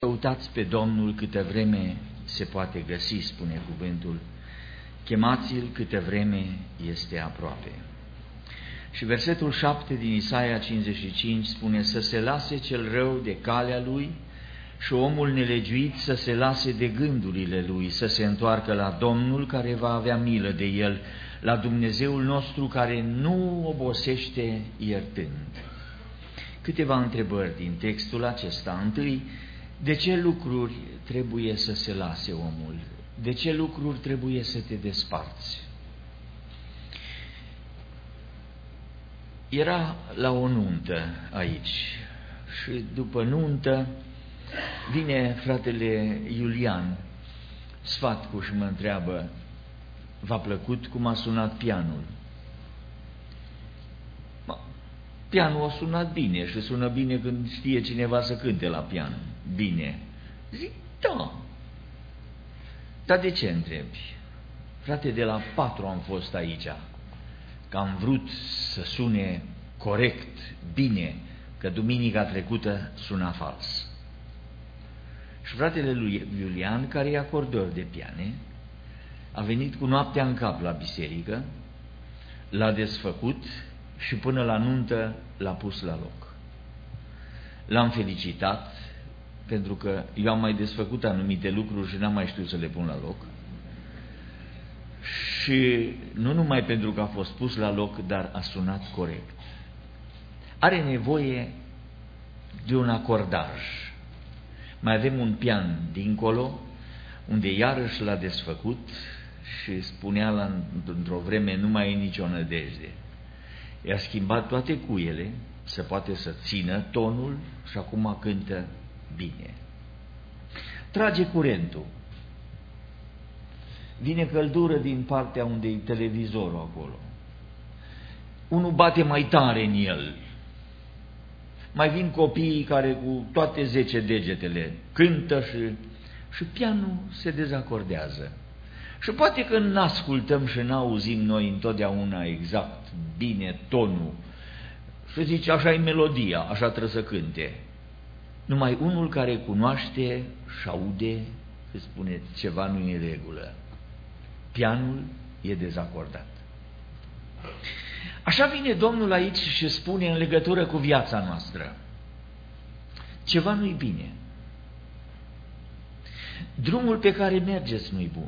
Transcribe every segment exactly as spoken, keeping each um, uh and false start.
Căutați pe Domnul câtă vreme se poate găsi, spune cuvântul, chemați-l câtă vreme este aproape. Și versetul șapte din Isaia cincizeci și cinci spune: să se lase cel rău de calea lui și omul nelegiuit să se lase de gândurile lui, să se întoarcă la Domnul care va avea milă de el, la Dumnezeul nostru care nu obosește iertând. Câteva întrebări din textul acesta. Întâi, de ce lucruri trebuie să se lase omul? De ce lucruri trebuie să te desparți? Era la o nuntă aici și după nuntă vine fratele Iulian Sfatcu și mă întreabă: v-a plăcut cum a sunat pianul? Pianul a sunat bine și sună bine când știe cineva să cânte la pian. Bine. Zic, da. Dar de ce întrebi? Frate, de la patru am fost aici, că am vrut să sune corect, bine, că duminica trecută suna fals. Și fratele lui Iulian, care e acordor de piane, a venit cu noaptea în cap la biserică, l-a desfăcut și până la nuntă l-a pus la loc. L-am felicitat pentru că eu am mai desfăcut anumite lucruri și n-am mai știut să le pun la loc. Și nu numai pentru că a fost pus la loc, dar a sunat corect. Are nevoie de un acordaj. Mai avem un pian dincolo, unde iarăși l-a desfăcut și spunea la, într-o vreme: nu mai e nicio nădejde. I-a schimbat toate cuiele, se poate să țină tonul și acum cântă bine. Trage curentul. Vine căldură din partea unde e televizorul acolo. Unul bate mai tare în el. Mai vin copiii care cu toate zece degetele cântă și, și pianul se dezacordează. Și poate că n-ascultăm și n-auzim noi întotdeauna exact bine tonul. Și zice, așa e melodia, așa trebuie să cânte. Numai unul care cunoaște și aude îți spune: ceva nu e în regulă. Pianul e dezacordat. Așa vine Domnul aici și spune în legătură cu viața noastră: ceva nu-i bine. Drumul pe care mergeți nu-i bun.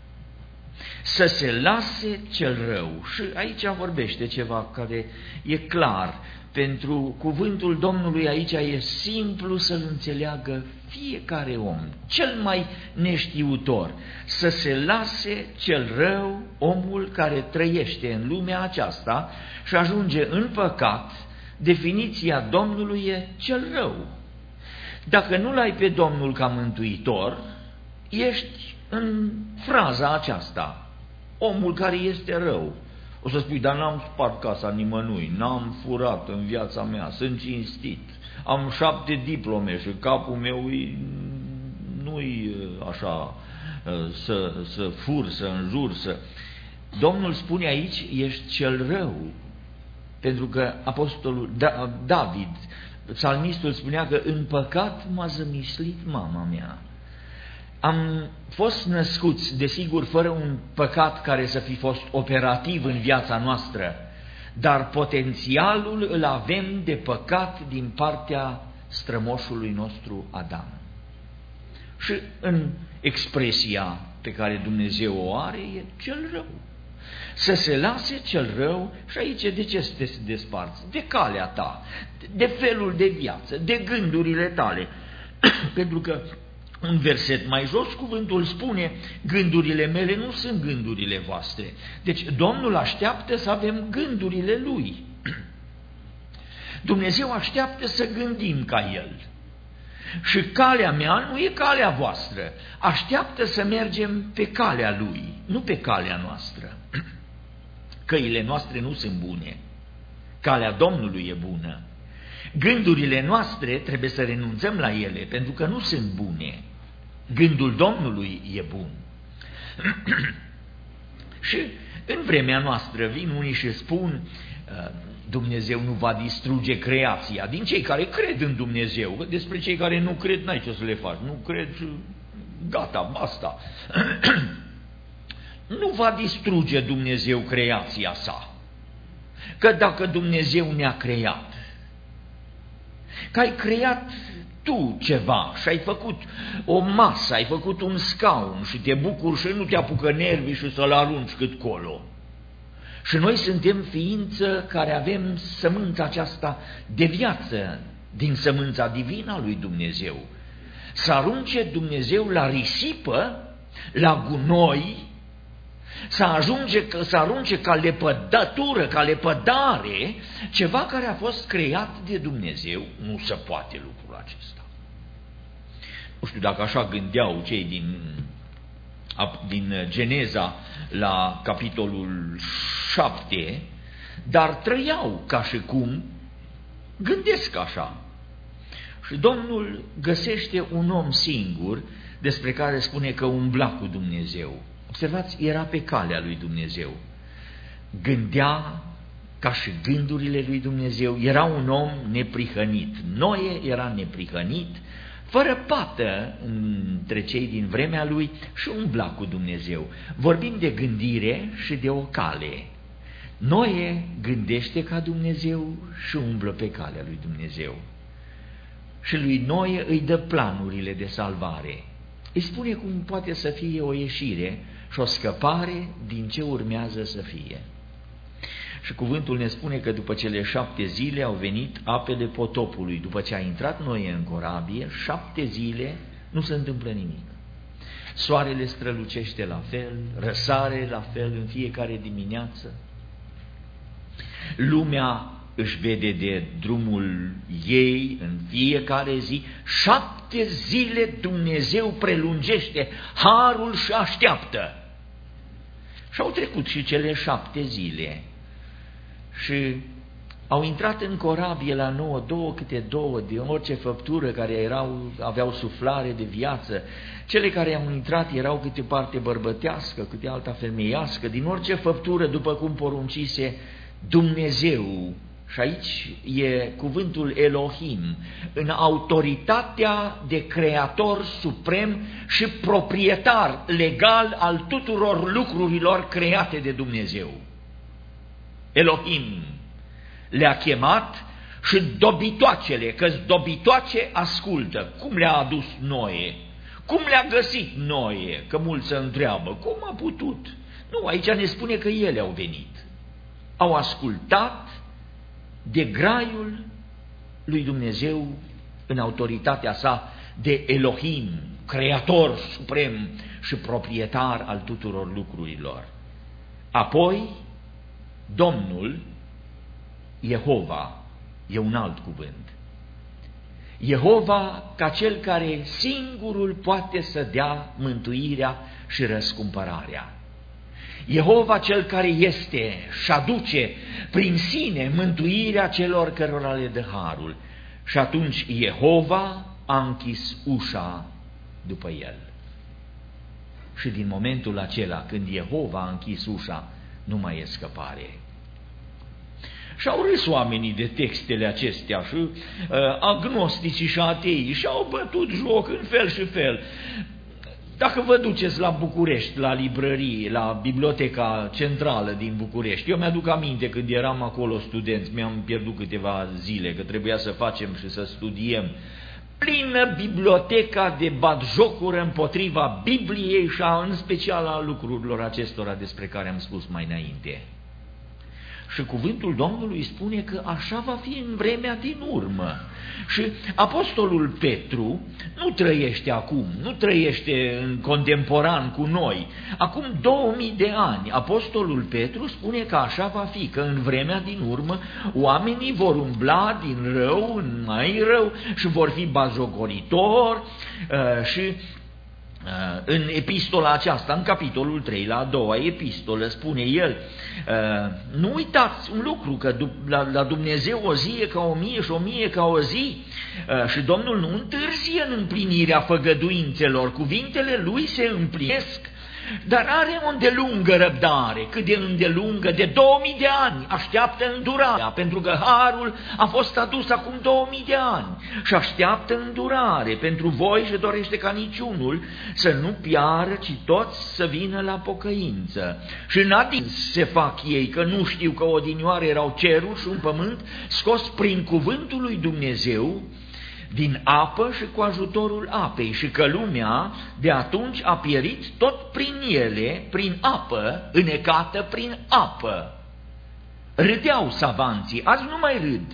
Să se lase cel rău. Și aici vorbește ceva care e clar. Pentru cuvântul Domnului aici e simplu să-l înțeleagă fiecare om, cel mai neștiutor. Să se lase cel rău, omul care trăiește în lumea aceasta și ajunge în păcat. Definiția Domnului e cel rău. Dacă nu l-ai pe Domnul ca mântuitor, ești în fraza aceasta: omul care este rău. O să spui: dar n-am spart casa nimănui, n-am furat în viața mea, sunt cinstit, am șapte diplome și capul meu nu-i așa să, să fur, să înjur, să... Domnul spune aici: ești cel rău. Pentru că apostolul David, psalmistul, spunea că în păcat m-a zămislit mama mea. Am fost născuți, desigur, fără un păcat care să fi fost operativ în viața noastră, dar potențialul îl avem de păcat din partea strămoșului nostru Adam. Și în expresia pe care Dumnezeu o are e cel rău. Să se lase cel rău. Și aici de ce să te desparți? De calea ta, de felul de viață, de gândurile tale. Pentru că un verset mai jos, cuvântul spune: gândurile mele nu sunt gândurile voastre. Deci Domnul așteaptă să avem gândurile Lui. Dumnezeu așteaptă să gândim ca El. Și calea mea nu e calea voastră. Așteaptă să mergem pe calea Lui, nu pe calea noastră. Căile noastre nu sunt bune. Calea Domnului e bună. Gândurile noastre trebuie să renunțăm la ele, pentru că nu sunt bune. Gândul Domnului e bun. Și în vremea noastră vin unii și spun: Dumnezeu nu va distruge creația din cei care cred în Dumnezeu, că despre cei care nu cred n-ai ce să le faci, nu cred, gata, basta. Nu va distruge Dumnezeu creația sa, că dacă Dumnezeu ne-a creat, că ai creat tu ceva și ai făcut o masă, ai făcut un scaun și te bucuri și nu te apucă nervii și să-l arunci cât colo. Și noi suntem ființă care avem sămânța aceasta de viață din sămânța divină a lui Dumnezeu. Să arunce Dumnezeu la risipă, la gunoi, să, ajunge, să arunce ca lepădătură, ca lepădare, ceva care a fost creat de Dumnezeu. Nu se poate lucrul acesta. Nu știu dacă așa gândeau cei din, din Geneza la capitolul șapte, dar trăiau ca și cum gândesc așa. Și Domnul găsește un om singur despre care spune că umbla cu Dumnezeu. Observați, era pe calea lui Dumnezeu. Gândea ca și gândurile lui Dumnezeu, era un om neprihănit. Noe era neprihănit, fără pată între cei din vremea lui și umbla cu Dumnezeu. Vorbim de gândire și de o cale. Noe gândește ca Dumnezeu și umblă pe calea lui Dumnezeu. Și lui Noe îi dă planurile de salvare. Îi spune cum poate să fie o ieșire și o scăpare din ce urmează să fie. Și cuvântul ne spune că după cele șapte zile au venit apele potopului. După ce a intrat Noe în corabie, șapte zile nu se întâmplă nimic. Soarele strălucește la fel, răsare la fel în fiecare dimineață. Lumea își vede de drumul ei în fiecare zi. Șapte zile Dumnezeu prelungește harul și așteaptă. Și au trecut și cele șapte zile și au intrat în corabie la nouă, două câte două, din orice făptură care erau, aveau suflare de viață. Cele care au intrat erau câte parte bărbătească, câte alta femeiască, din orice făptură, după cum poruncise Dumnezeu. Și aici e cuvântul Elohim, în autoritatea de creator suprem și proprietar legal al tuturor lucrurilor create de Dumnezeu. Elohim le-a chemat și dobitoacele, că-s dobitoace ascultă. Cum le-a adus Noe? Cum le-a găsit Noe? Că mulți se întreabă, cum a putut? Nu, aici ne spune că ele au venit. Au ascultat de graiul lui Dumnezeu în autoritatea sa de Elohim, creator suprem și proprietar al tuturor lucrurilor. Apoi, Domnul, Jehova, e un alt cuvânt. Jehova ca cel care singurul poate să dea mântuirea și răscumpărarea. Jehova cel care este și aduce prin sine mântuirea celor cărora le dă harul. Și atunci Jehova a închis ușa după el. Și din momentul acela, când Jehova a închis ușa, nu mai e scăpare. Și au râs oamenii de textele acestea și uh, agnosticii și ateii și au bătut joc în fel și fel. Dacă vă duceți la București, la librărie, la Biblioteca Centrală din București, eu mi-aduc aminte când eram acolo studenți, mi-am pierdut câteva zile, că trebuia să facem și să studiem, plină biblioteca de batjocură împotriva Bibliei și a, în special a lucrurilor acestora despre care am spus mai înainte. Și cuvântul Domnului spune că așa va fi în vremea din urmă. Și apostolul Petru nu trăiește acum, nu trăiește în contemporan cu noi. Acum două mii de ani, apostolul Petru spune că așa va fi, că în vremea din urmă oamenii vor umbla din rău în mai rău și vor fi batjocoritori uh, și în epistola aceasta, în capitolul trei, la a doua epistolă, spune el, nu uitați un lucru, că la Dumnezeu o zi e ca o mie și o mie ca o zi, și Domnul nu întârzie în împlinirea făgăduințelor, cuvintele Lui se împlinesc dar are o îndelungă răbdare. Cât de îndelungă? De două mii de ani așteaptă îndurarea, pentru că harul a fost adus acum două mii de ani și așteaptă îndurare pentru voi și dorește ca niciunul să nu piară, ci toți să vină la pocăință. Și în adins se fac ei, că nu știu că odinioară erau cerul și un pământ scos prin cuvântul lui Dumnezeu din apă și cu ajutorul apei, și că lumea de atunci a pierit tot prin ele, prin apă, înecată prin apă. Râdeau savanții, azi nu mai râd.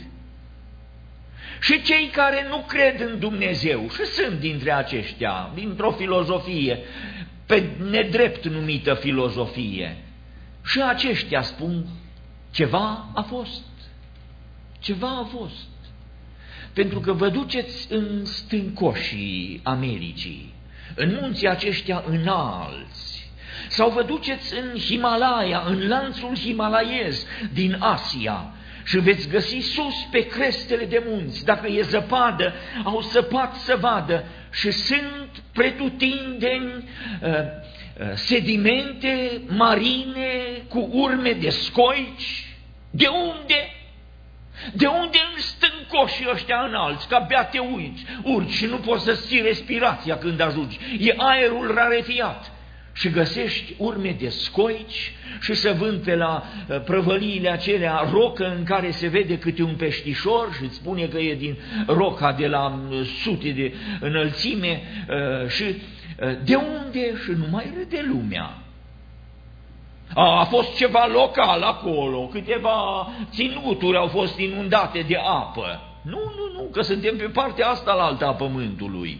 Și cei care nu cred în Dumnezeu, și sunt dintre aceștia, dintr-o filozofie, pe nedrept numită filozofie, și aceștia spun, ceva a fost, ceva a fost. Pentru că vă duceți în stâncoșii Americii, în munții aceștia înalți, sau vă duceți în Himalaya, în lanțul himalaiez din Asia, și veți găsi sus pe crestele de munți, dacă e zăpadă, au săpat să vadă, și sunt pretutindeni uh, uh, sedimente marine cu urme de scoici. De unde? De unde în stâncoșii ăștia înalți, că abia te uiți, urci și nu poți să-ți ții respirația când ajungi, e aerul rarefiat, și găsești urme de scoici și se vând pe la prăvăliile acelea rocă în care se vede câte un peștișor și îți spune că e din roca de la sute de înălțime. Și de unde? Și nu mai râde lumea. A, a fost ceva local acolo, câteva ținuturi au fost inundate de apă. Nu, nu, nu, că suntem pe partea asta la alta a pământului.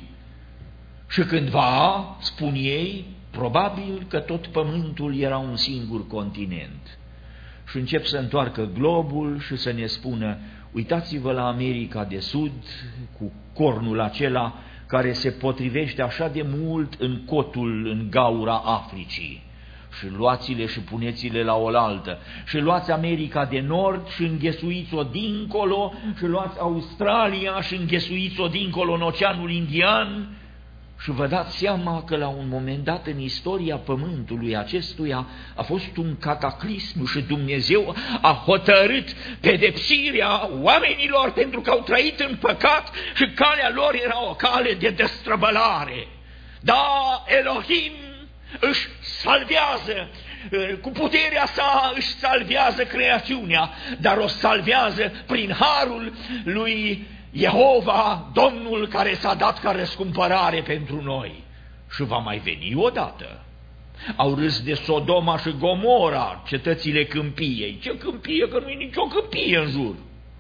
Și cândva, spun ei, probabil că tot pământul era un singur continent. Și încep să întoarcă globul și să ne spună, uitați-vă la America de Sud, cu cornul acela care se potrivește așa de mult în cotul, în gaura Africii. Și luați-le și puneți-le la oaltă. Și luați America de Nord și înghesuiți-o dincolo, și luați Australia și înghesuiți-o dincolo în Oceanul Indian, și vă dați seama că la un moment dat în istoria pământului acestuia a fost un cataclism și Dumnezeu a hotărât pedepsirea oamenilor pentru că au trăit în păcat și calea lor era o cale de destrăbălare. Da, Elohim își salvează, cu puterea sa își salvează creațiunea, dar o salvează prin harul lui Jehova, Domnul care s-a dat ca răscumpărare pentru noi. Și va mai veni odată. Au râs de Sodoma și Gomora, cetățile câmpiei. Ce câmpie? Că nu e nicio câmpie în jur.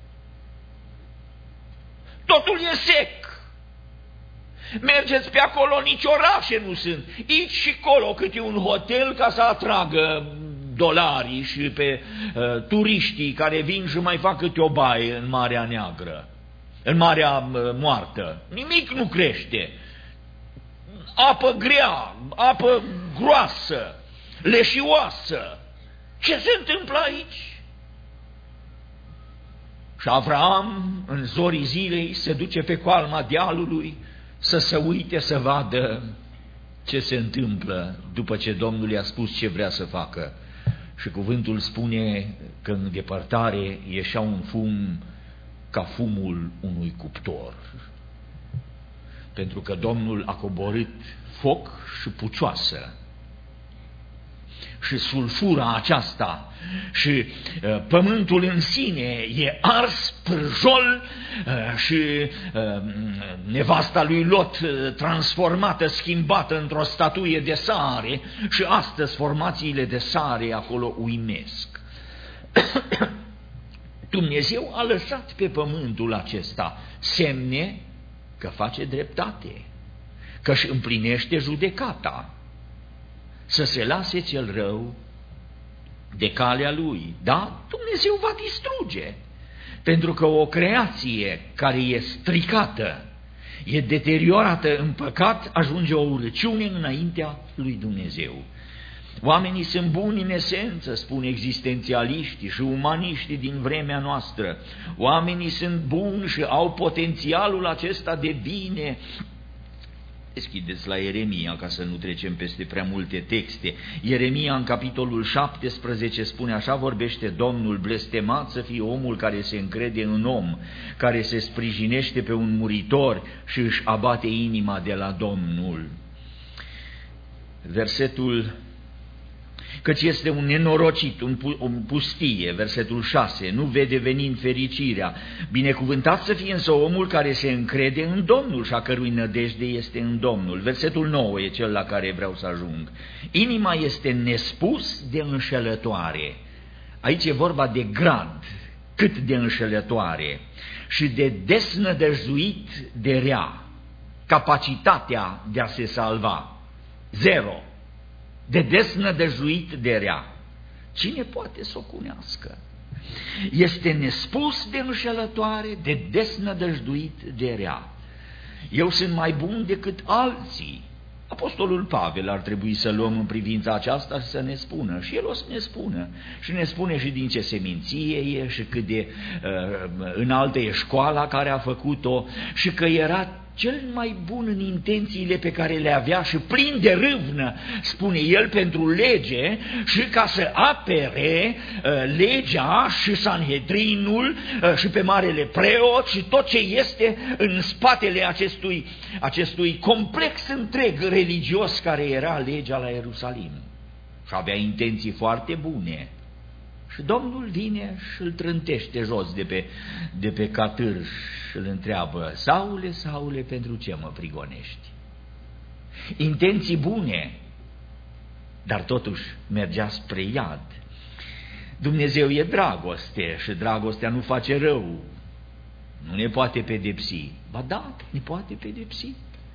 Totul e sec. Mergeți pe acolo, nici orașe nu sunt. Aici și colo câte un hotel ca să atragă dolarii și pe uh, turiștii care vin și mai fac câte o baie în Marea Neagră, în Marea Moartă. Nimic nu crește. Apă grea, apă groasă, leșioasă. Ce se întâmplă aici? Și Avraam, în zorii zilei, se duce pe coalma dealului să se uite să vadă ce se întâmplă după ce Domnul i-a spus ce vrea să facă. Și cuvântul spune că în depărtare ieșea un fum ca fumul unui cuptor. Pentru că Domnul a coborât foc și pucioasă. Și sulfura aceasta și uh, pământul în sine e ars, pârjol, uh, și uh, nevasta lui Lot uh, transformată, schimbată într-o statuie de sare, și astăzi formațiile de sare acolo uimesc. Dumnezeu a lăsat pe pământul acesta semne că face dreptate, că își împlinește judecata, să se lase cel rău de calea lui. Da, Dumnezeu va distruge, pentru că o creație care e stricată, e deteriorată în păcat, ajunge o urăciune înaintea lui Dumnezeu. Oamenii sunt buni în esență, spun existențialiștii și umaniștii din vremea noastră. Oamenii sunt buni și au potențialul acesta de bine, Deschideți la Ieremia ca să nu trecem peste prea multe texte. Ieremia în capitolul șaptesprezece spune așa: vorbește Domnul, blestemat să fie omul care se încrede în om, care se sprijinește pe un muritor și își abate inima de la Domnul. Versetul, căci este un nenorocit, un, pu, un pustie, versetul șase, nu vede venind fericirea. Binecuvântat să fie însă omul care se încrede în Domnul și a cărui nădejde este în Domnul. Versetul nouă e cel la care vreau să ajung. Inima este nespus de înșelătoare. Aici e vorba de grad, cât de înșelătoare, și de desnădăjduit de rea, capacitatea de a se salva. Zero. De desnădăjduit de rea. Cine poate să o cunească? Este nespus de înșelătoare, de desnădăjduit de rea. Eu sunt mai bun decât alții. Apostolul Pavel ar trebui să luăm în privința aceasta și să ne spună. Și el o să ne spună. Și ne spune și din ce seminție e și cât de uh, înaltă e școala care a făcut-o și că era cel mai bun în intențiile pe care le avea și plin de râvnă, spune el, pentru lege și ca să apere uh, legea și Sanhedrinul uh, și pe marele preot și tot ce este în spatele acestui, acestui complex întreg religios care era legea la Ierusalim. Și avea intenții foarte bune. Și Domnul vine și îl trântește jos de pe, de pe catâr și îl întreabă: Saule, Saule, pentru ce mă prigonești? Intenții bune, dar totuși mergea spre iad. Dumnezeu e dragoste și dragostea nu face rău, nu ne poate pedepsi. Ba da, ne poate pedepsi.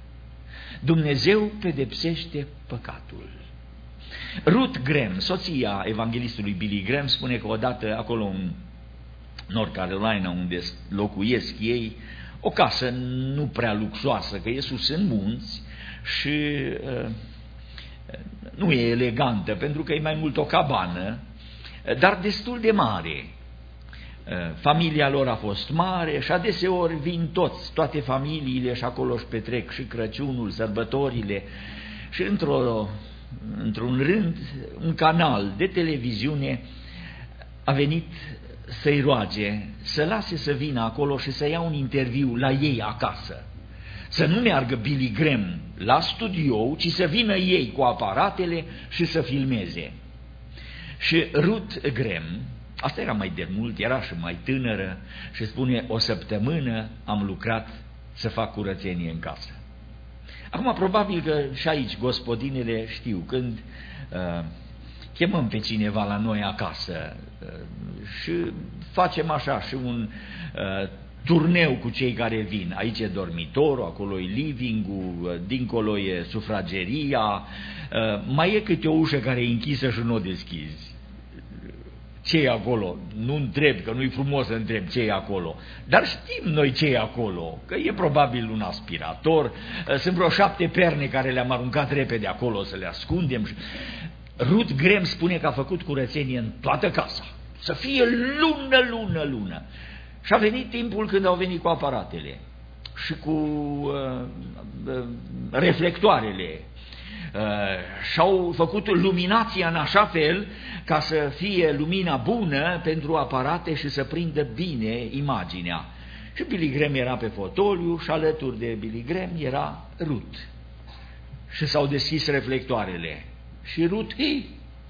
Dumnezeu pedepsește păcatul. Ruth Graham, soția evanghelistului Billy Graham, spune că odată acolo în North Carolina, unde locuiesc ei, o casă nu prea luxoasă, că e sus în munți și uh, nu e elegantă, pentru că e mai mult o cabană, dar destul de mare. Uh, familia lor a fost mare și adeseori vin toți, toate familiile și acolo își petrec și Crăciunul, sărbătorile și într-o într-un rând, un canal de televiziune a venit să-i roage să lase să vină acolo și să ia un interviu la ei acasă. Să nu meargă Billy Graham la studio, ci să vină ei cu aparatele și să filmeze. Și Ruth Graham, asta era mai de mult, era și mai tânără, și spune: o săptămână am lucrat să fac curățenie în casă. Acum, probabil că și aici gospodinele știu, când uh, chemăm pe cineva la noi acasă uh, și facem așa și un uh, turneu cu cei care vin. Aici e dormitorul, acolo e living-ul, uh, dincolo e sufrageria, uh, mai e câte o ușă care e închisă și nu o deschizi. Ce e acolo? Nu întreb, că nu-i frumos să întreb ce e acolo. Dar știm noi ce e acolo, că e probabil un aspirator, sunt vreo șapte perne care le-am aruncat repede acolo să le ascundem. Ruth Graham spune că a făcut curățenie în toată casa, să fie lună, lună, lună. Și a venit timpul când au venit cu aparatele și cu uh, uh, reflectoarele. Uh, și-au făcut luminația în așa fel ca să fie lumina bună pentru aparate și să prindă bine imaginea. Și Billy Graham era pe fotoliu și alături de Billy Graham era Ruth. Și s-au deschis reflectoarele. Și Ruth, hei,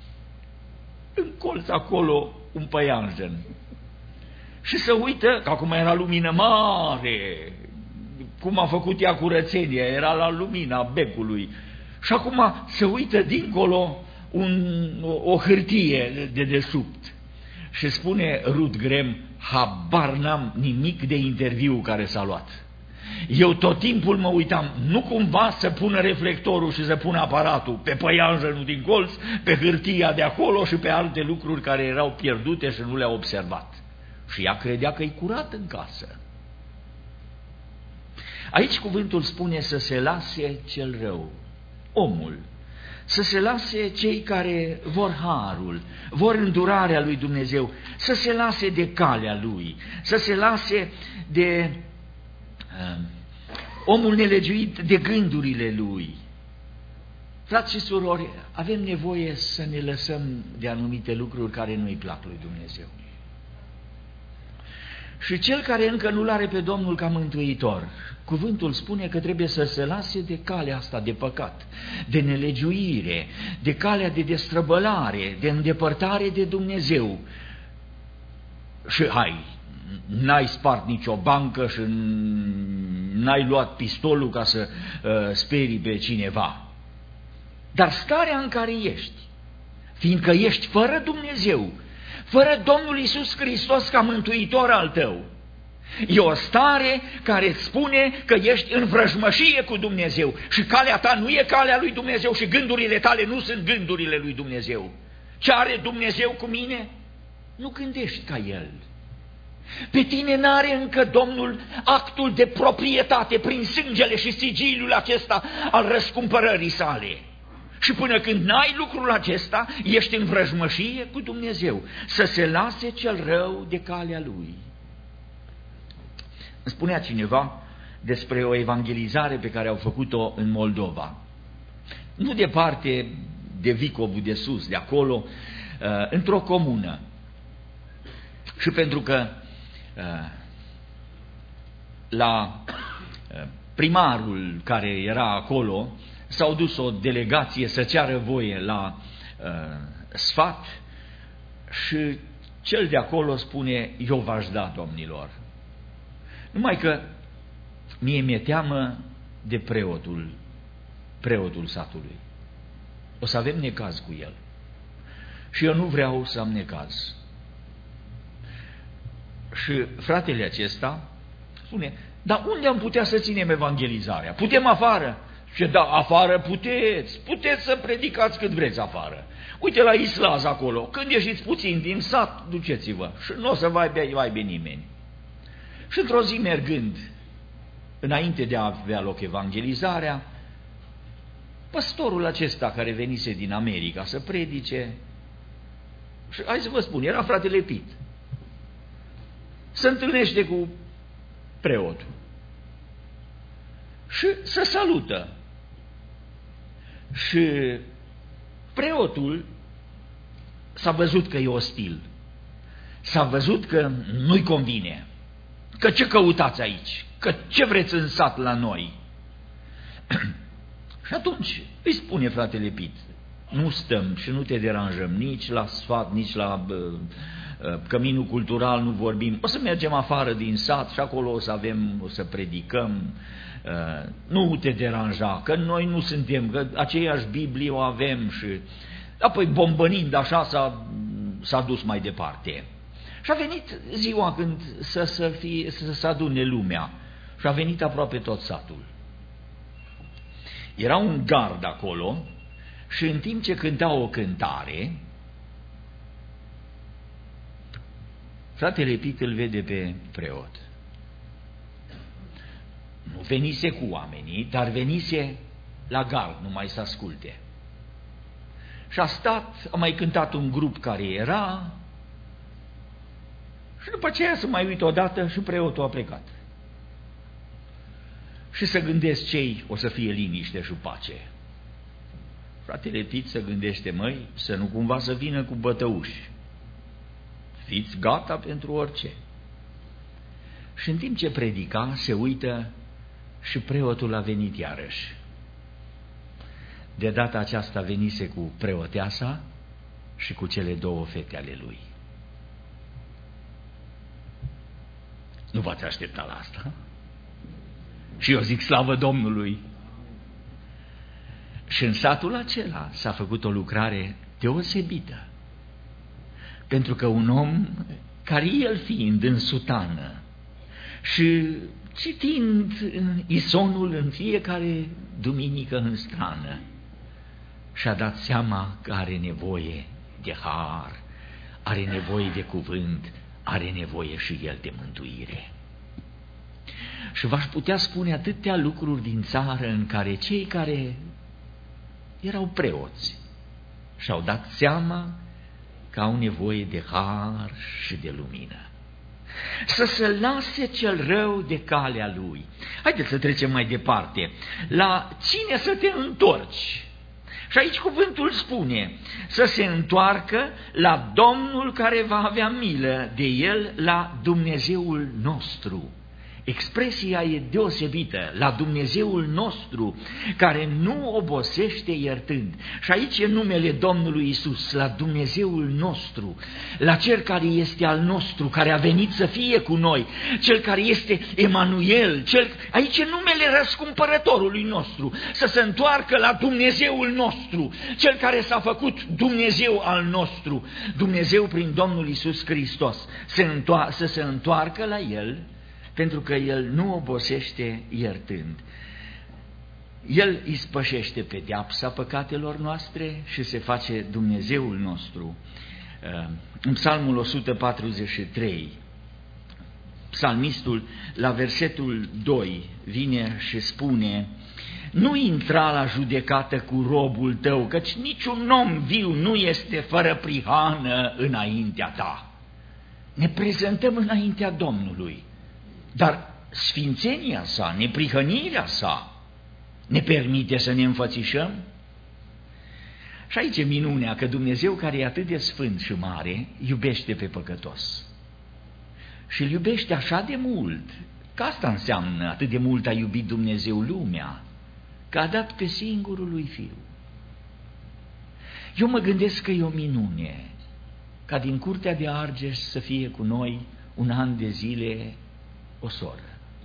în colț acolo un păianjen. Și se uită, că acum era lumină mare, cum a făcut ea curățenia, era la lumina becului. Și acum se uită dincolo un, o, o hârtie de desubt. Și spune Ruth Graham: habar n-am nimic de interviu care s-a luat. Eu tot timpul mă uitam, nu cumva să pună reflectorul și să pună aparatul pe păianjenul din colț, pe hârtia de acolo și pe alte lucruri care erau pierdute și nu le-a observat. Și ea credea că e curat în casă. Aici cuvântul spune să se lase cel rău, omul, să se lase cei care vor harul, vor îndurarea lui Dumnezeu, să se lase de calea lui, să se lase de uh, omul nelegiuit de gândurile lui. Frați și surori, avem nevoie să ne lăsăm de anumite lucruri care nu-i plac lui Dumnezeu. Și cel care încă nu-L are pe Domnul ca mântuitor, cuvântul spune că trebuie să se lase de calea asta de păcat, de nelegiuire, de calea de destrăbălare, de îndepărtare de Dumnezeu. Și hai, n-ai spart nicio bancă și n-ai luat pistolul ca să uh, sperii pe cineva. Dar starea în care ești, fiindcă ești fără Dumnezeu, fără Domnul Iisus Hristos ca mântuitor al tău, e o stare care îți spune că ești în vrăjmășie cu Dumnezeu și calea ta nu e calea lui Dumnezeu și gândurile tale nu sunt gândurile lui Dumnezeu. Ce are Dumnezeu cu mine? Nu gândești ca El. Pe tine n-are încă Domnul actul de proprietate prin sângele și sigiliul acesta al răscumpărării sale. Și până când n-ai lucrul acesta, ești în vrăjmășie cu Dumnezeu. Să se lase cel rău de calea lui. Îmi spunea cineva despre o evangelizare pe care au făcut-o în Moldova. Nu departe de Vicovul de sus, de acolo, într-o comună. Și pentru că la primarul care era acolo s-au dus o delegație să ceară voie la uh, sfat și cel de acolo spune: eu v-aș da, domnilor. Numai că mie mi-e teamă de preotul, preotul satului. O să avem necaz cu el. Și eu nu vreau să am necaz. Și fratele acesta spune: dar unde am putea să ținem evangelizarea? Putem afară? Și da, afară puteți, puteți să predicați cât vreți afară. Uite la Islaz acolo, când ieșiți puțin din sat, duceți-vă și nu o să vă aibă nimeni. Și într-o zi mergând, înainte de a avea loc evangelizarea, păstorul acesta care venise din America să predice, și hai să vă spun, era fratele Pit, se întâlnește cu preotul și se salută. Și preotul s-a văzut că e ostil, s-a văzut că nu-i convine, că ce căutați aici, că ce vreți în sat la noi. Și atunci îi spune fratele Pit: nu stăm și nu te deranjăm nici la sfat, nici la uh, căminul cultural, nu vorbim, o să mergem afară din sat și acolo o să avem, o să predicăm. Uh, nu te deranja, că noi nu suntem, că aceeași Biblie o avem. Și apoi, bombănind așa, s-a, s-a dus mai departe. Și a venit ziua când să, să, fie, să se adune lumea și a venit aproape tot satul. Era un gard acolo și în timp ce cânta o cântare, fratele Pit îl vede pe preot. Nu venise cu oamenii, dar venise la gard, numai să asculte. Și a stat, a mai cântat un grup care era și după aceea să mai uită odată și preotul a plecat. Și să gândesc cei o să fie liniște și pace. Fratele Pit se gândește: măi, să nu cumva să vină cu bătăuși. Fiți gata pentru orice. Și în timp ce predica, se uită și preotul a venit iarăși. De data aceasta venise cu preoteasa și cu cele două fete ale lui. Nu v-ați așteptat la asta? Și eu zic slavă Domnului. Și în satul acela s-a făcut o lucrare deosebită. Pentru că un om, care el fiind în sutană și citind isonul în fiecare duminică în strană, și-a dat seama că are nevoie de har, are nevoie de cuvânt, are nevoie și el de mântuire. Și v-aș putea spune atâtea lucruri din țară în care cei care erau preoți și-au dat seama că au nevoie de har și de lumină. să se lase cel rău de calea lui. Haideți să trecem mai departe. La cine să te întorci? Și aici cuvântul spune să se întoarcă la Domnul care va avea milă de el, la Dumnezeul nostru. Expresia e deosebită, la Dumnezeul nostru, care nu obosește iertând. Și aici e numele Domnului Iisus, la Dumnezeul nostru, la Cel care este al nostru, care a venit să fie cu noi, Cel care este Emanuel, cel... aici e numele răscumpărătorului nostru, să se întoarcă la Dumnezeul nostru, Cel care s-a făcut Dumnezeu al nostru, Dumnezeu prin Domnul Iisus Hristos, să, întoar- să se întoarcă la El, pentru că El nu obosește iertând. El ispășește pedeapsa păcatelor noastre și se face Dumnezeul nostru. În Psalmul o sută patruzeci și trei, psalmistul la versetul doi vine și spune: nu intra la judecată cu robul tău, căci niciun om viu nu este fără prihană înaintea ta. Ne prezentăm înaintea Domnului, dar sfințenia sa, neprihănirea sa, ne permite să ne înfățișăm? Și aici e minunea, că Dumnezeu, care e atât de sfânt și mare, iubește pe păcătos. Și îl iubește așa de mult, că asta înseamnă atât de mult a iubit Dumnezeu lumea, că a dat pe singurul lui Fiu. Eu mă gândesc că e o minune ca din Curtea de Argeș să fie cu noi un an de zile o soră,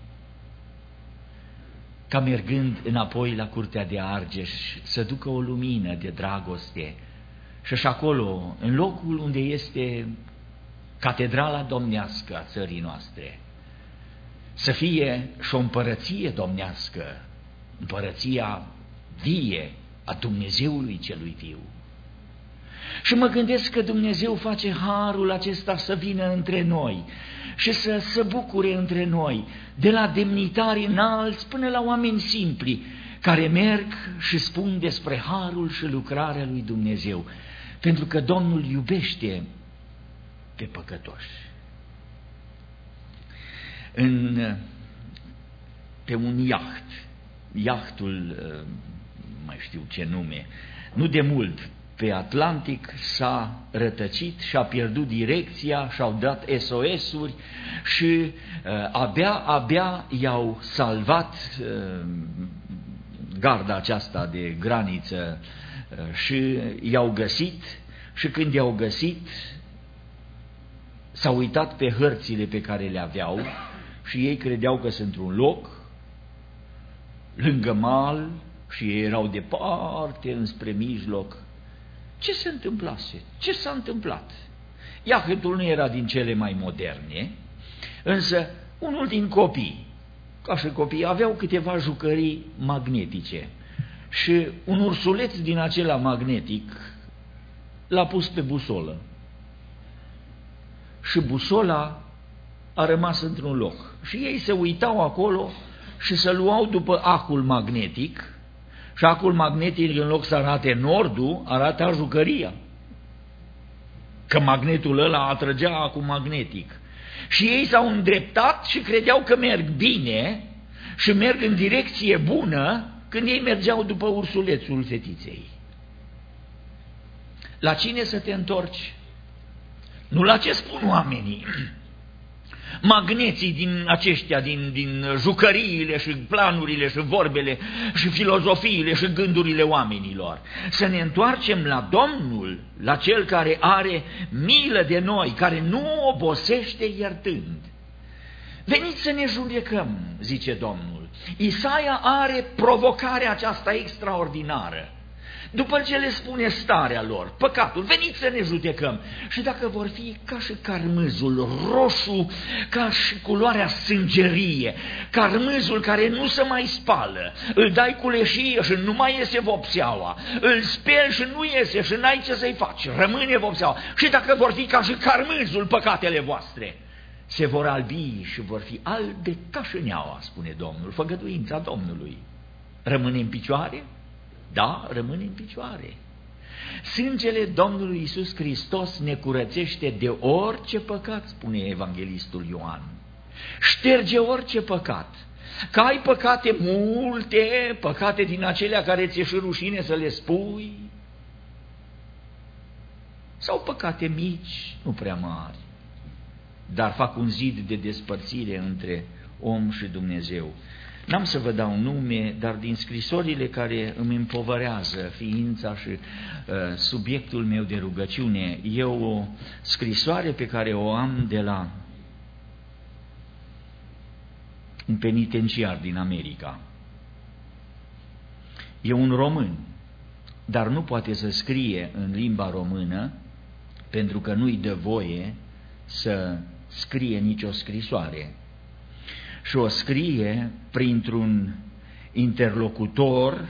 ca mergând înapoi la Curtea de Argeș să ducă o lumină de dragoste și și acolo, în locul unde este catedrala domnească a țării noastre, să fie și o împărăție domnească, împărăția vie a Dumnezeului celui viu. Și mă gândesc că Dumnezeu face harul acesta să vină între noi și să se bucure între noi, de la demnitari înalți până la oameni simpli, care merg și spun despre harul și lucrarea lui Dumnezeu, pentru că Domnul iubește pe păcătoși. În, pe un iaht, iahtul, mai știu ce nume, nu de mult, pe Atlantic s-a rătăcit și a pierdut direcția și au dat S O S-uri și uh, abia, abia i-au salvat uh, garda aceasta de graniță uh, și i-au găsit, și când i-au găsit s-au uitat pe hărțile pe care le aveau și ei credeau că sunt într-un loc lângă mal și ei erau departe înspre mijloc. Ce se întâmplase? Ce s-a întâmplat? Iahtul nu era din cele mai moderne, însă unul din copii, ca și copii, aveau câteva jucării magnetice și un ursuleț din acela magnetic l-a pus pe busolă și busola a rămas într-un loc și ei se uitau acolo și se luau după acul magnetic. Și acul magnetic, în loc să arate nordul, arată jucăria. Că magnetul ăla atrăgea acul magnetic. Și ei s-au îndreptat și credeau că merg bine și merg în direcție bună când ei mergeau după ursulețul fetiței. La cine să te întorci? Nu la ce spun oamenii. Magneții din aceștia, din, din jucăriile și planurile și vorbele și filozofiile și gândurile oamenilor. Să ne întoarcem la Domnul, la Cel care are milă de noi, care nu obosește iertând. Veniți să ne judecăm, zice Domnul. Isaia are provocarea aceasta extraordinară. După ce le spune starea lor, păcatul, veniți să ne judecăm. Și dacă vor fi ca și carmâzul roșu, ca și culoarea sângerie, carmâzul care nu se mai spală, îl dai cu leșie și nu mai iese vopseaua, îl speli și nu iese și n-ai ce să-i faci, rămâne vopseaua. Și dacă vor fi ca și carmâzul păcatele voastre, se vor albi și vor fi albe ca și neaua, spune Domnul, făgăduința Domnului. Rămâne în picioare? Da, rămâne în picioare. Sângele Domnului Iisus Hristos ne curățește de orice păcat, spune evanghelistul Ioan. Șterge orice păcat. Că ai păcate multe, păcate din acelea care ți-e și rușine să le spui, sau păcate mici, nu prea mari, dar fac un zid de despărțire între om și Dumnezeu. N-am să vă dau nume, dar din scrisorile care îmi împovărează ființa și uh, subiectul meu de rugăciune, e o scrisoare pe care o am de la un penitenciar din America. E un român, dar nu poate să scrie în limba română, pentru că nu-i dă voie să scrie nicio scrisoare. Și o scrie printr-un interlocutor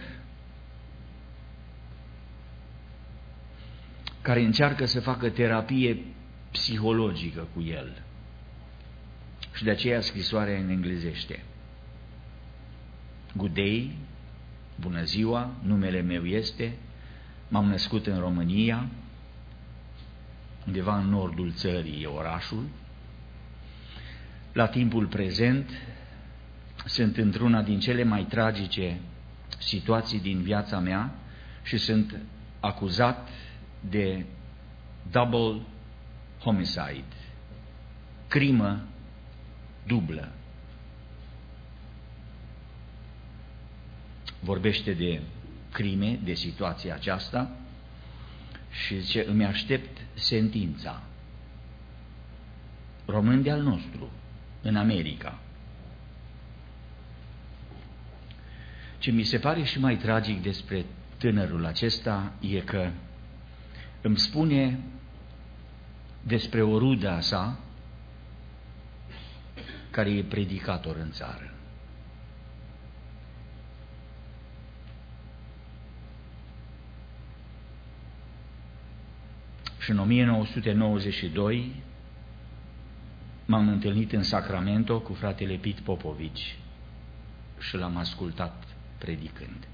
care încearcă să facă terapie psihologică cu el. Și de aceea scrisoarea în englezește. Good day, bună ziua, numele meu este, m-am născut în România, undeva în nordul țării e orașul. La timpul prezent sunt într-una din cele mai tragice situații din viața mea și sunt acuzat de double homicide, crimă dublă. Vorbește de crime, de situația aceasta și zice, îmi aștept sentința. Român de-al nostru, în America. Ce mi se pare și mai tragic despre tânărul acesta e că îmi spune despre o rudă a sa care e predicator în țară. Și în o mie nouă sute nouăzeci și doi m-am întâlnit în Sacramento cu fratele Pete Popovici și l-am ascultat predicând.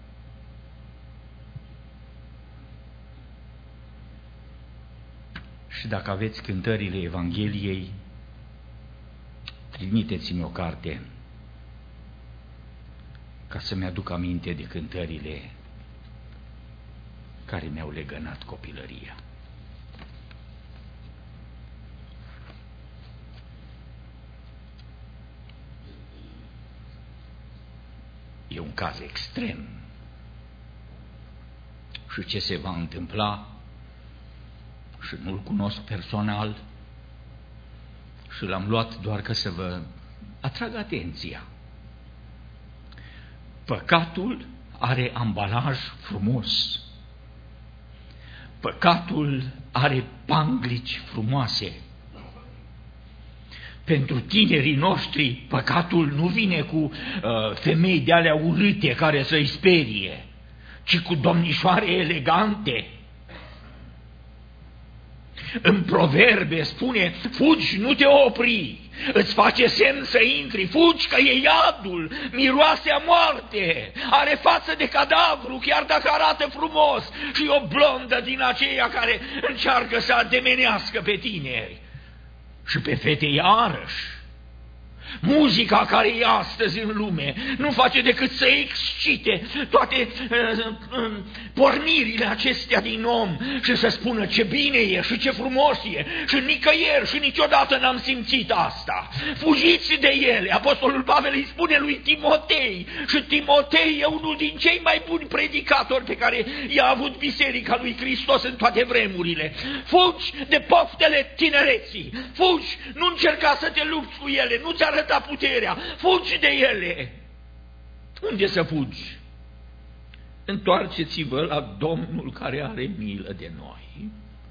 Și dacă aveți cântările Evangheliei, trimiteți-mi o carte ca să-mi aduc aminte de cântările care mi-au legănat copilăria. E un caz extrem. Și ce se va întâmpla, și nu-l cunosc personal, și l-am luat doar ca să vă atrag atenția. Păcatul are ambalaj frumos. Păcatul are panglici frumoase. Pentru tinerii noștri, păcatul nu vine cu uh, femei de alea urâte care să-i sperie, ci cu domnișoare elegante. În Proverbe spune, fugi, nu te opri, îți face semn să intri, fugi că e iadul, miroase a moarte, are față de cadavru, chiar dacă arată frumos, și o blondă din aceea care încearcă să ademenească pe tineri și pe fete iarăși. Muzica care e astăzi în lume nu face decât să excite toate uh, uh, pornirile acestea din om și să spună ce bine e și ce frumos e și nicăieri și niciodată n-am simțit asta. Fugiți de ele. Apostolul Pavel îi spune lui Timotei și Timotei e unul din cei mai buni predicatori pe care i-a avut Biserica lui Hristos în toate vremurile. Fugi de poftele tinereții, fugi, nu încerca să te lupți cu ele, nu-ți arăta puterea, fugi de ele. Unde să fugi? Întoarceți-vă la Domnul care are milă de noi.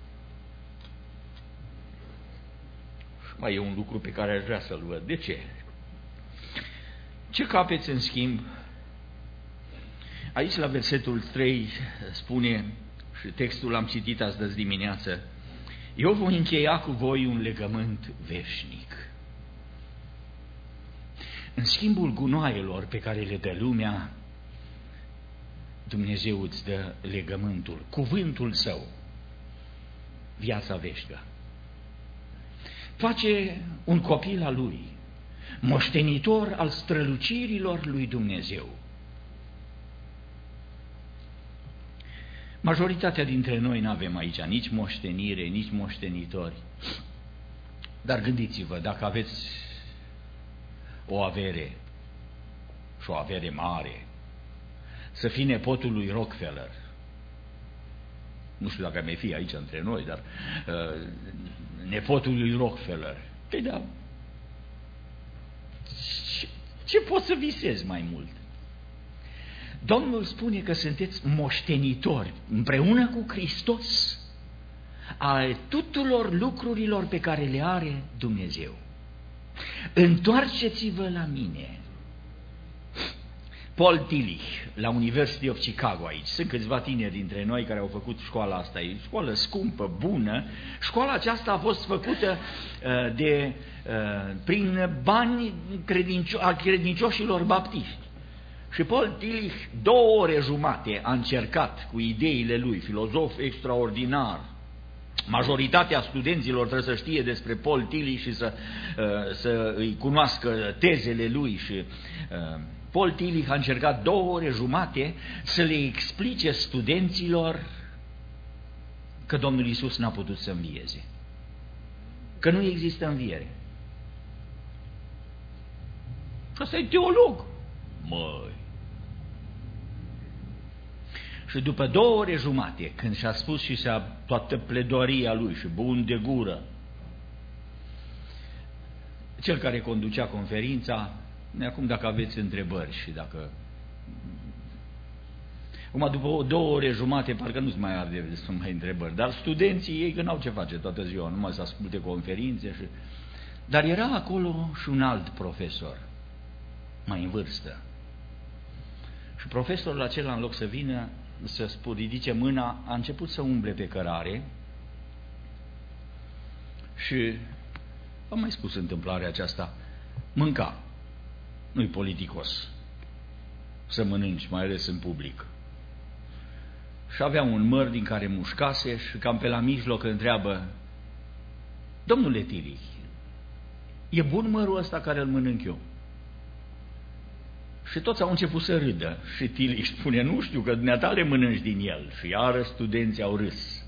Și mai e un lucru pe care aș vrea să-l văd. De ce? Ce capeți în schimb? Aici la versetul trei spune, și textul l-am citit astăzi dimineață, eu voi încheia cu voi un legământ veșnic. În schimbul gunoaielor pe care le dă lumea, Dumnezeu îți dă legământul, cuvântul Său, viața veșnică. Face un copil al Lui, moștenitor al strălucirilor lui Dumnezeu. Majoritatea dintre noi nu avem aici nici moștenire, nici moștenitori. Dar gândiți-vă, dacă aveți o avere și o avere mare, să fii nepotul lui Rockefeller. Nu știu dacă mai fi aici între noi, dar uh, nepotul lui Rockefeller. Păi da, ce, ce poți să visezi mai mult? Domnul spune că sunteți moștenitori împreună cu Hristos al tuturor lucrurilor pe care le are Dumnezeu. Întoarceți-vă la mine. Paul Tillich, la University of Chicago aici, sunt câțiva tineri dintre noi care au făcut școala asta, e școală scumpă, bună. Școala aceasta a fost făcută uh, de, uh, prin bani credincioși, a credincioșilor baptiști. Și Paul Tillich două ore jumate a încercat cu ideile lui, filozof extraordinar. Majoritatea studenților trebuie să știe despre Paul Tillich și să, uh, să îi cunoască tezele lui. Și uh, Paul Tillich a încercat două ore jumate să le explice studenților că Domnul Iisus n-a putut să învieze, că nu există înviere. Și ăsta e teolog. Măi! Și după două ore jumate, când și-a spus și și-a toată pledoaria lui și bun de gură, cel care conducea conferința, acum dacă aveți întrebări și dacă... Acum după două ore jumate, parcă nu-ți mai arde să mai întrebări, dar studenții ei că n-au ce face toată ziua, numai să asculte conferințe și... Dar era acolo și un alt profesor, mai în vârstă. Și profesorul acela, în loc să vină, să spun, ridice mâna, a început să umble pe cărare și am mai spus întâmplarea aceasta, mânca. Nu-i politicos să mănânci, mai ales în public. Și avea un măr din care mușcase și cam pe la mijloc întreabă, domnule Tillich, e bun mărul ăsta care îl mănânc eu? Și toți au început să râdă și Tillich spune, nu știu, că dumneata le mănânci din el. Și iară studenții au râs.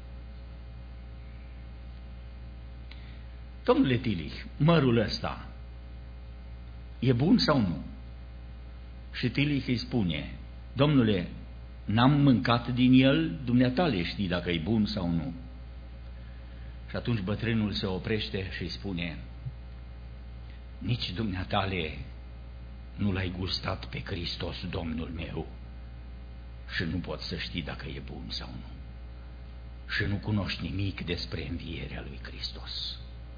Domnule Tillich, mărul ăsta e bun sau nu? Și Tillich îi spune, domnule, n-am mâncat din el, dumneata le știi dacă e bun sau nu. Și atunci bătrânul se oprește și îi spune, nici dumneata le nu l-ai gustat pe Hristos, Domnul meu, și nu poți să știi dacă e bun sau nu. Și nu cunoști nimic despre învierea lui Hristos.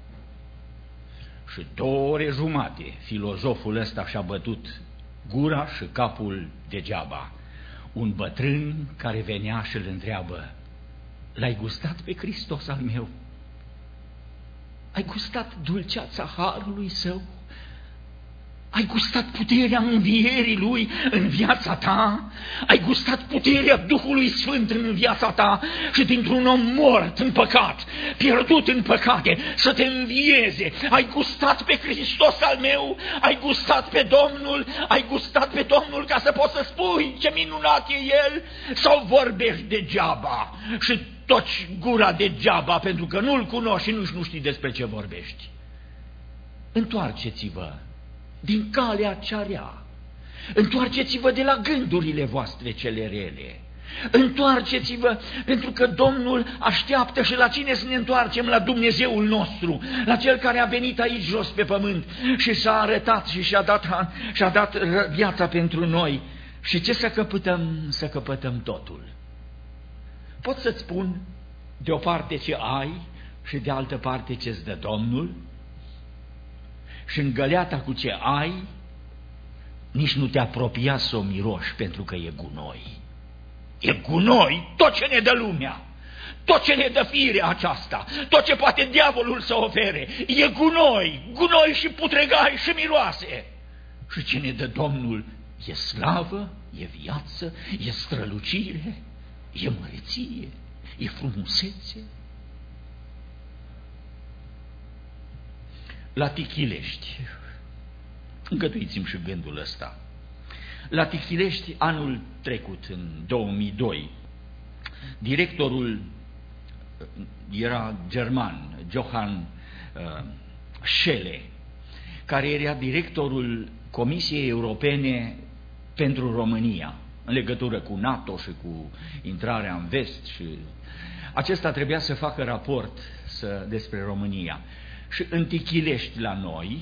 Și două ore jumate filozoful ăsta și-a bătut gura și capul degeaba. Un bătrân care venea și îl întreabă, l-ai gustat pe Hristos al meu? Ai gustat dulceața harului său? Ai gustat puterea învierii Lui în viața ta? Ai gustat puterea Duhului Sfânt în viața ta și dintr-un om mort în păcat, pierdut în păcate, să te învieze? Ai gustat pe Hristos al meu? Ai gustat pe Domnul? Ai gustat pe Domnul ca să poți să spui ce minunat e El? Sau vorbești degeaba și toci gura degeaba pentru că nu-L cunoști și nu știi despre ce vorbești? Întoarceți-vă din calea cea rea. Întoarceți-vă de la gândurile voastre cele rele. Întoarceți-vă, pentru că Domnul așteaptă. Și la cine să ne întoarcem? La Dumnezeul nostru, la Cel care a venit aici jos pe pământ și s-a arătat și și-a dat, și-a dat viața pentru noi. Și ce să căpătăm? Să căpătăm totul. Pot să-ți spun de o parte ce ai și de altă parte ce-ți dă Domnul? Și în găleata cu ce ai, nici nu te apropia să o miroși, pentru că e gunoi. E gunoi tot ce ne dă lumea, tot ce ne dă firea aceasta, tot ce poate diavolul să ofere. E gunoi, gunoi și putregai și miroase. Și ce ne dă Domnul E slavă, e viață, e strălucire, e măreție, e frumusețe. La Tichilești, îngăduiți-mi și gândul ăsta, la Tichilești anul trecut, în două mii doi, directorul era german, Johann uh, Schele, care era directorul Comisiei Europene pentru România, în legătură cu NATO și cu intrarea în vest, și acesta trebuia să facă raport să, despre România. Și în Tichilești la noi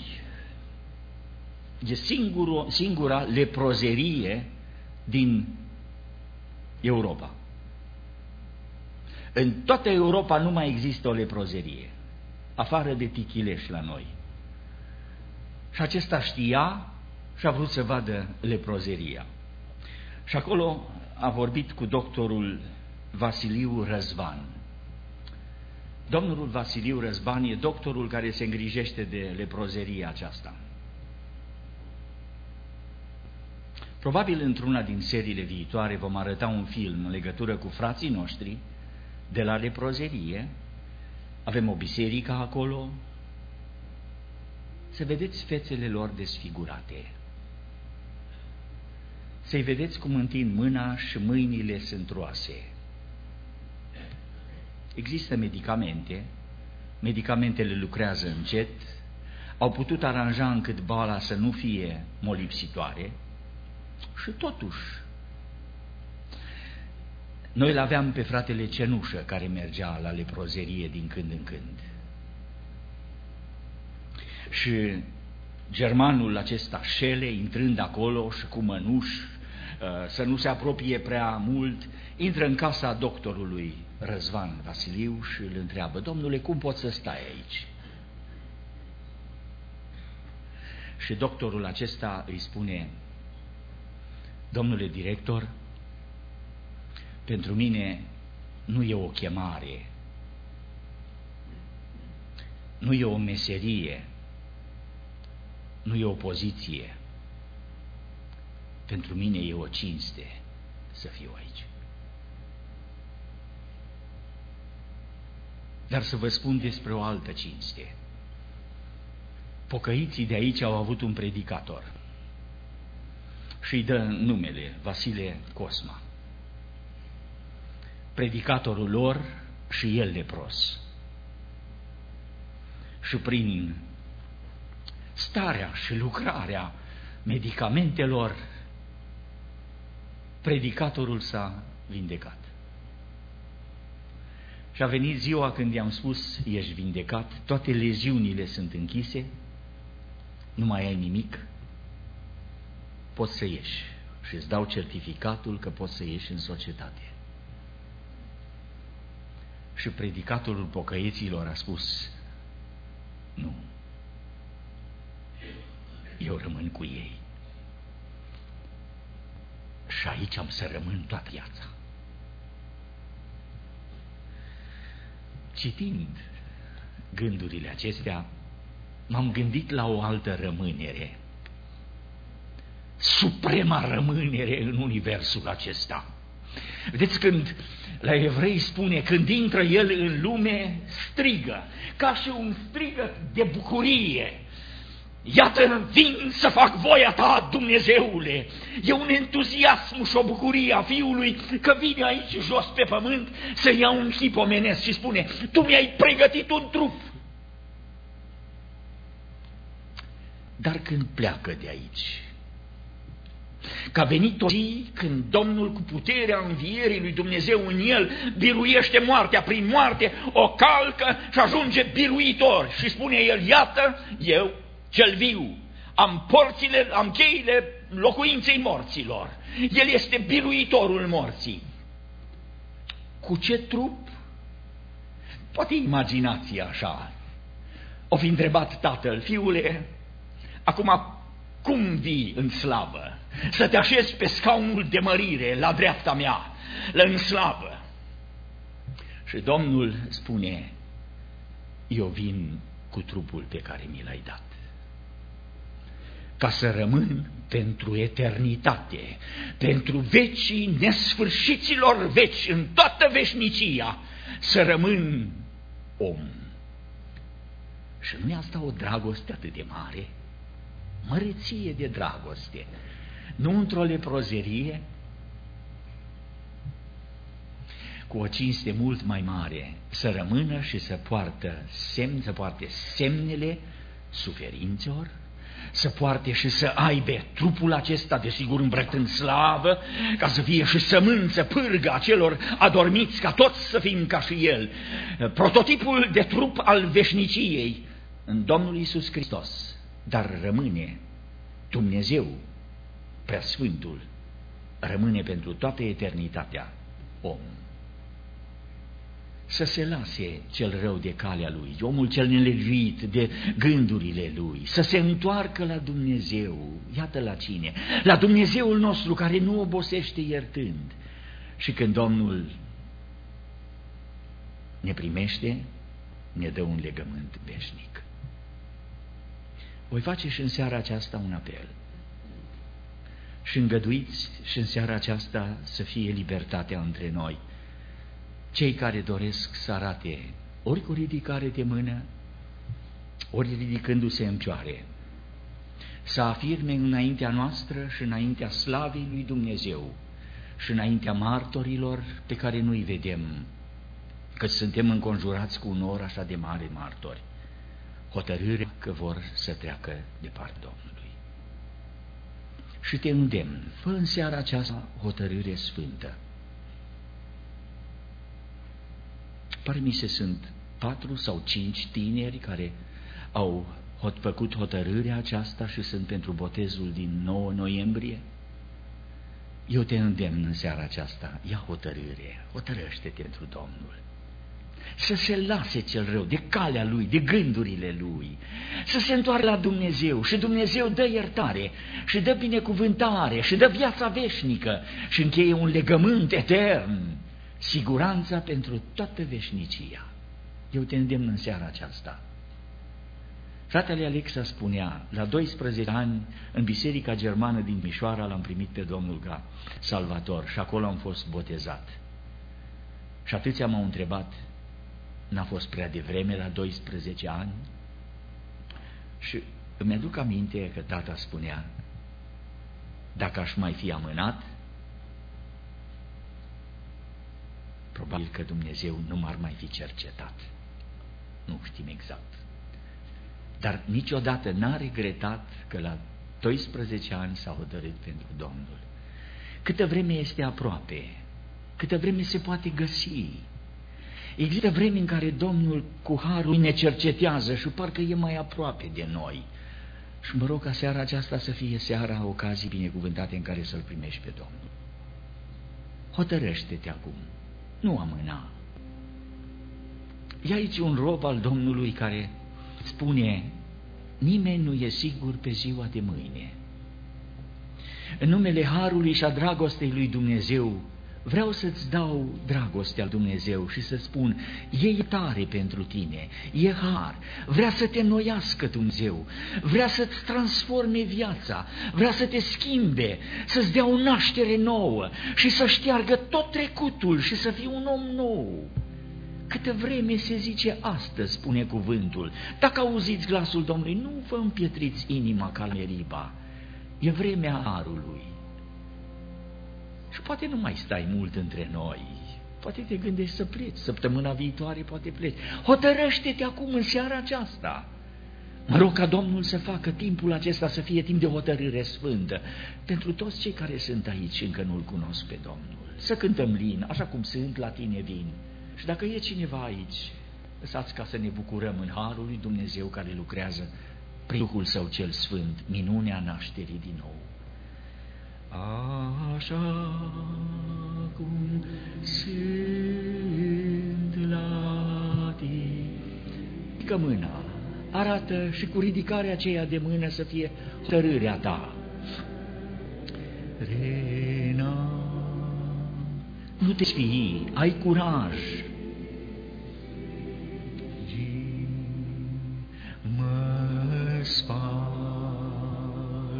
e singura, singura leprozerie din Europa. În toată Europa nu mai există o leprozerie, afară de Tichilești la noi. Și acesta știa și a vrut să vadă leprozeria. Și acolo a vorbit cu doctorul Vasiliu Răzvan. Domnul Vasiliu Răzvan e doctorul care se îngrijește de leprozeria aceasta. Probabil într-una din seriile viitoare vom arăta un film în legătură cu frații noștri de la leprozerie. Avem o biserică acolo. Să vedeți fețele lor desfigurate. Să-i vedeți cum întind mâna și mâinile sunt roase. Există medicamente, medicamentele lucrează încet, au putut aranja încât boala să nu fie molipsitoare și totuși noi l-aveam pe fratele Cenușă care mergea la leprozerie din când în când. Și germanul acesta Schele, intrând acolo și cu mănuși, să nu se apropie prea mult, intră în casa doctorului Răzvan Vasiliu și îl întreabă: domnule, cum pot să stai aici? Și doctorul acesta îi spune: domnule director, pentru mine nu e o chemare, nu e o meserie, nu e o poziție. Pentru mine e o cinste să fiu aici. Dar să vă spun despre o altă cinste. Pocăiții de aici au avut un predicator și îi dă numele Vasile Cosma. Predicatorul lor și el lepros. Și prin starea și lucrarea medicamentelor, predicatorul s-a vindecat. Și a venit ziua când i-am spus: ești vindecat, toate leziunile sunt închise, nu mai ai nimic, poți să ieși și îți dau certificatul că poți să ieși în societate. Și predicatorul pocăieților a spus: nu, eu rămân cu ei și aici am să rămân toată viața. Citind gândurile acestea, m-am gândit la o altă rămânere, suprema rămânere în universul acesta. Vedeți, când la evrei spune, când intră el în lume, strigă, ca și un strigăt de bucurie: iată, vin să fac voia ta, Dumnezeule! E un entuziasm și o bucurie a Fiului că vine aici jos pe pământ să ia un chip omenesc și spune: tu mi-ai pregătit un trup. Dar când pleacă de aici, că a venit o zi când Domnul, cu puterea învierii lui Dumnezeu în el, biruiește moartea, prin moarte o calcă și ajunge biruitor și spune el: iată, eu, cel viu, am porțile, am cheile locuinței morților. El este biruitorul morții. Cu ce trup? Poate imaginația așa. O fi întrebat tatăl: fiule, acum cum vii în slavă? Să te așezi pe scaunul de mărire la dreapta mea, la în slavă. Și Domnul spune: eu vin cu trupul pe care mi l-ai dat. ca să rămân pentru eternitate, pentru vecii nesfârșiților veci, în toată veșnicia, să rămân om. Și nu e asta o dragoste atât de mare? Măreție de dragoste, nu într-o leprozerie, cu o cinste mult mai mare, să rămână și să poartă semn, să poarte semnele suferințelor, să poarte și să aibă trupul acesta, desigur îmbrăcat în slavă, ca să fie și sămânță, pârgă a celor adormiți, ca toți să fim ca și El, prototipul de trup al veșniciei în Domnul Iisus Hristos, dar rămâne Dumnezeu Preasfântul, rămâne pentru toată eternitatea om. Să se lase cel rău de calea lui, omul cel nelegiuit de gândurile lui, să se întoarcă la Dumnezeu, iată la cine, la Dumnezeul nostru care nu obosește iertând. Și când Domnul ne primește, ne dă un legământ veșnic. Voi face și în seara aceasta un apel. Și îngăduiți și în seara aceasta să fie libertatea între noi. Cei care doresc să arate ori cu ridicare de mână, ori ridicându-se în picioare, să afirme înaintea noastră și înaintea slavei lui Dumnezeu și înaintea martorilor pe care nu-i vedem, că suntem înconjurați cu un nor așa de mare martori, hotărârea că vor să treacă de partea Domnului. Și te îndemn, fă în seara aceasta hotărâre sfântă. Pare mi se sunt patru sau cinci tineri care au hot, făcut hotărârea aceasta și sunt pentru botezul din nouă noiembrie. Eu te îndemn în seara aceasta, ia hotărâre, hotărăște-te pentru Domnul. Să se lase cel rău de calea lui, de gândurile lui, să se întoarcă la Dumnezeu și Dumnezeu dă iertare și dă binecuvântare și dă viața veșnică și încheie un legământ etern, siguranța pentru toată veșnicia. Eu te îndemn în seara aceasta. Fratele Alexa spunea, la doisprezece ani, în biserica germană din Mișoara l-am primit pe Domnul ca Salvator și acolo am fost botezat. Și atâția m-au întrebat, n-a fost prea devreme la doisprezece ani? Și îmi aduc aminte că tata spunea, dacă aș mai fi amânat, probabil că Dumnezeu nu m-ar mai fi cercetat. Nu știm exact. Dar niciodată n-a regretat că la doisprezece ani s-a hotărât pentru Domnul. Câtă vreme este aproape, câtă vreme se poate găsi. Există vreme în care Domnul cu harul ne cercetează și parcă e mai aproape de noi. Și mă rog ca seara aceasta să fie seara ocazii binecuvântate în care să-L primești pe Domnul. Hotărăște-te acum, nu amâna. E aici un rob al Domnului care spune, nimeni nu e sigur pe ziua de mâine. În numele harului și a dragostei lui Dumnezeu, vreau să-ți dau dragostea lui Dumnezeu și să spun, e iertare pentru tine, e har, vrea să te înnoiască Dumnezeu, vrea să-ți transforme viața, vrea să te schimbe, să-ți dea o naștere nouă și să șteargă tot trecutul și să fii un om nou. Câtă vreme se zice astăzi, spune cuvântul, dacă auziți glasul Domnului, nu vă împietriți inima ca la Meriba, e vremea harului. Și poate nu mai stai mult între noi, poate te gândești să pleci, săptămâna viitoare poate pleci. Hotărăște-te acum în seara aceasta. Mă rog ca Domnul să facă timpul acesta să fie timp de hotărâre sfântă pentru toți cei care sunt aici și încă nu-L cunosc pe Domnul. Să cântăm lin, așa cum sunt, la tine vin. Și dacă e cineva aici, lăsați ca să ne bucurăm în harul lui Dumnezeu care lucrează prin Duhul Său cel Sfânt, minunea nașterii din nou. Așa cum sunt la tine. Ridică mâna, arată și cu ridicarea aceea de mână să fie hotărârea ta. Rena, nu te sfii, ai curaj. Mă spală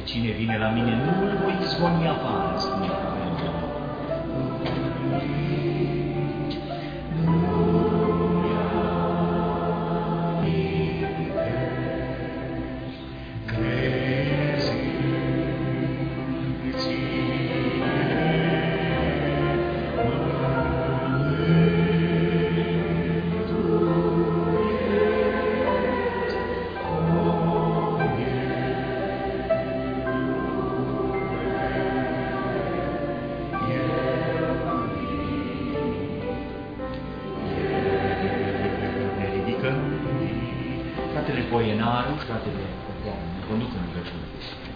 cine vine la mine, nu îl voi izgoni afară, spune cuvântul. Fratele Poienaru, fratele Ordeanu, ne conduc în rugăciune.